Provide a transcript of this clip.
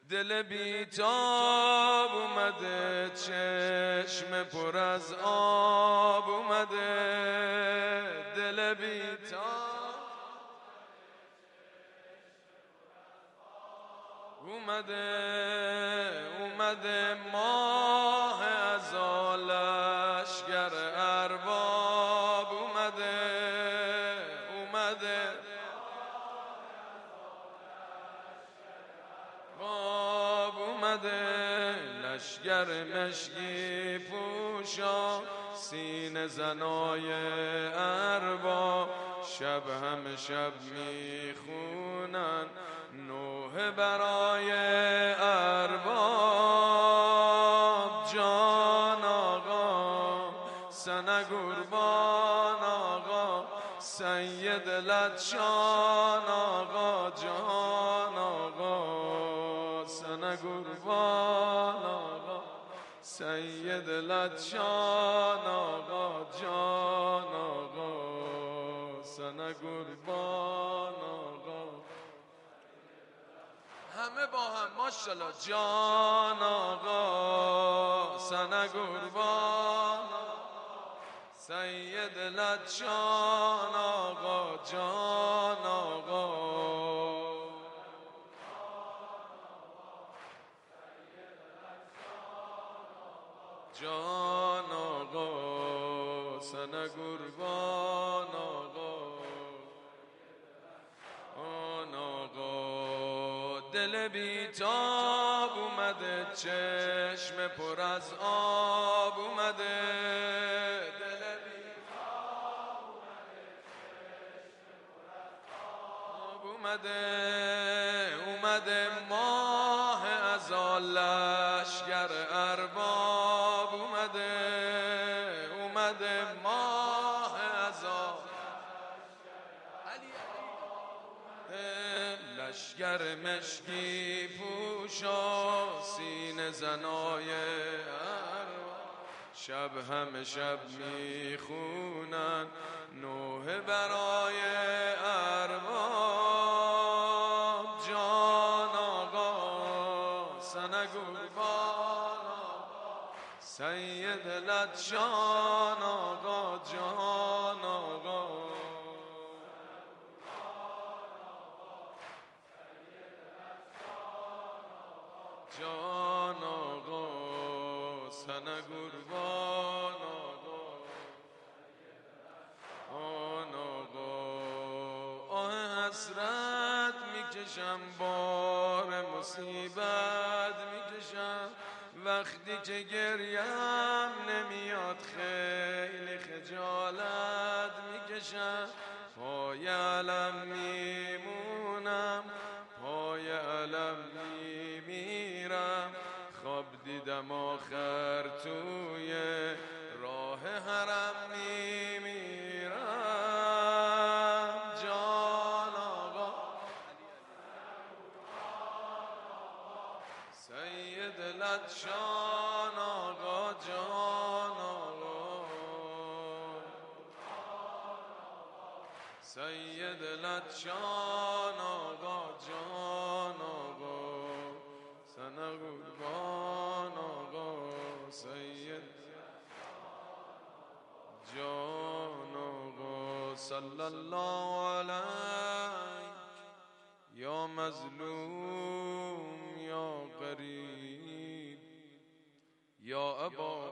دل بیتاب اومده، چشم پر از آب اومده. دل بیتاب اومده ماه ازالش گر ارباب اومده باب لشگر مشکی پوشا سینه زنای ارباب. شب همه شب میخونن نوحه برای ارباب. جان آقا سنه قربان آقا، سید لطشان آقا. جان آقا سنه قربان آقا، سید لطشان آقا. جان آقا سنه قربان آقا. همه با هم ماشاءالله. جان آقا سنه قربان سید لطشان آقا. جان آقا جان آقا سنه قربان آقا. آن آقا دل بیتاب اومده، چشم پر از آب اومده. دل بیتاب اومده ماه ازالش گر ارباب اومده ماه ازالش لشگر مشکی پوشا سینه زنای ارباب. شب همه شب میخونن نوحه برای ارباب. جان آقا سنه قربان آقا، سید لطشان آقا. جان آقا جان آقا سنه قربان آقا. آن آقا آه حسرت میکشم، بار مصیبت میکشم، وقتی که گریم نمیاد خیلی خجالت میکشم. پای علم میمونم، پای علم میمیرم، خواب دیدم آخر توی راه حرم میمیرم. جان آقا سید لطشان آقا. جان آقا سید لطشان آقا. جان آقا سنه قربان آقا، سید جان آقا. صلی الله علیک یا مظلوم یا غریب یا ابا